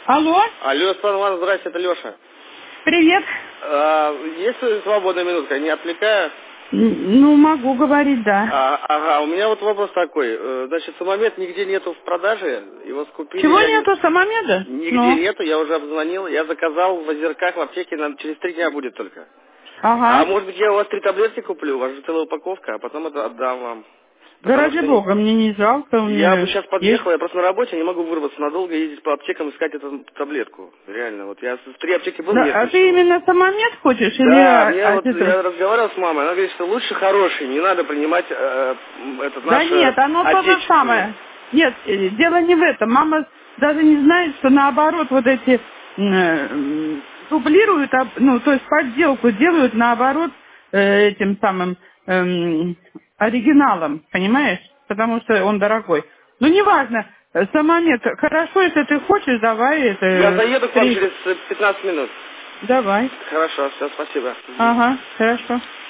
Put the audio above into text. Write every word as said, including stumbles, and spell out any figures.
Алло? Алло, Светлана Ивановна, здрасте, это Леша. Привет. А, есть свободная минутка, не отвлекаю? Н- Ну, могу говорить, да. А, ага, у меня вот вопрос такой. Э, Значит, самомет нигде нету в продаже, его скупили. Чего Я не- нету, самомеда? Нигде Ну, нету, я уже обзвонил. Я заказал в Озерках, в аптеке, нам через три дня будет только. А ага. может быть, я у вас три таблетки куплю, у вас же целая упаковка, а потом это отдам вам. Да Потому ради что бога, мне не жалко, у я бы меня сейчас есть. подъехал, я просто на работе, не могу вырваться надолго, ездить по аптекам, искать эту таблетку. Реально, вот я в три аптеки был, Да, нет а ты ничего. именно самомед хочешь или Да, а- мне от вот, этого? я разговаривал с мамой, она говорит, что лучше хороший, не надо принимать э, м, этот Да наш э, нет, оно то же отечественный. самое. Нет, э, дело не в этом. Мама даже не знает, что наоборот вот эти м, э, м, дублируют, а- ну, то есть подделку делают наоборот э, этим самым эм, оригиналом, понимаешь? Потому что он дорогой. Ну, неважно, э, самомет. Хорошо, если ты хочешь, давай Я это заеду к вам три. через э, пятнадцать минут. Давай. Хорошо, все, спасибо. Мгм. Ага, хорошо.